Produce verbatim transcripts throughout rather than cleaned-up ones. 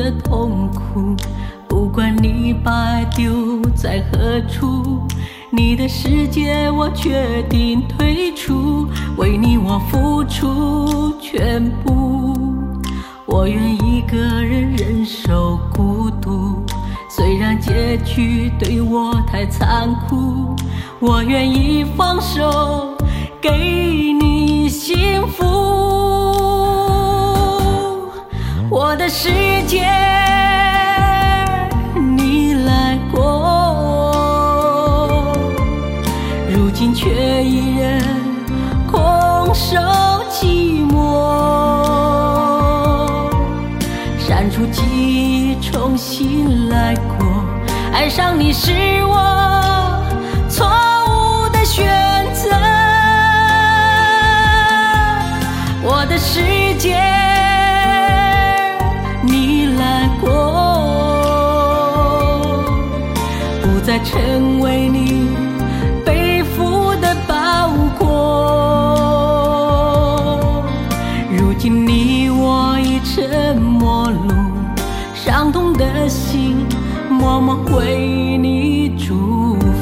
的痛苦，不管你把爱丢在何处，你的世界我决定退出，为你我付出全部。我愿一个人忍受孤独，虽然结局对我太残酷，我愿意放手给你幸福。我的世界你来过，如今却一人空守寂寞，删除记忆重新来过，爱上你是我错误的选择。我的世界你来过，不再成为你背负的包裹。如今你我已成陌路，伤痛的心默默为你祝福。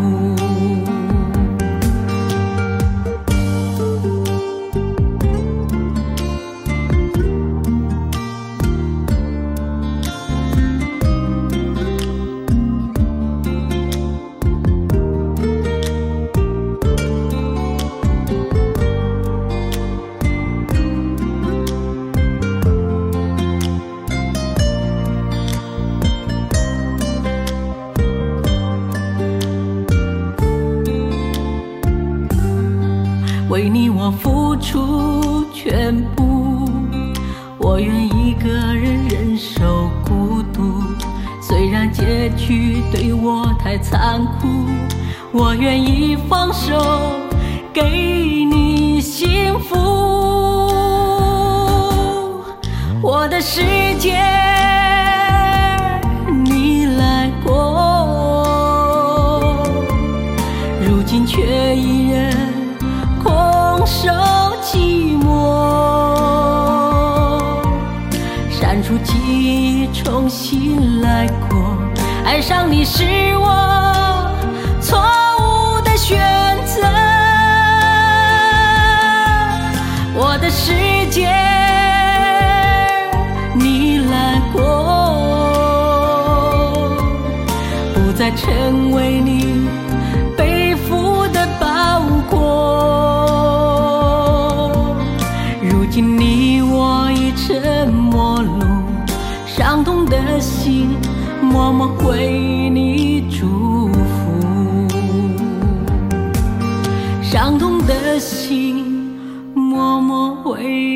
为你我付出全部，我愿一个人忍受孤独，虽然结局对我太残酷，我愿意放手给你幸福。我的世界你来过，如今却一人空守寂寞，删除记忆重新来过，爱上你是我错误的选择。我的世界你来过，不再成为你背负的包裹。如今你我已成陌路，伤痛的心默默为你祝福，伤痛的心默默为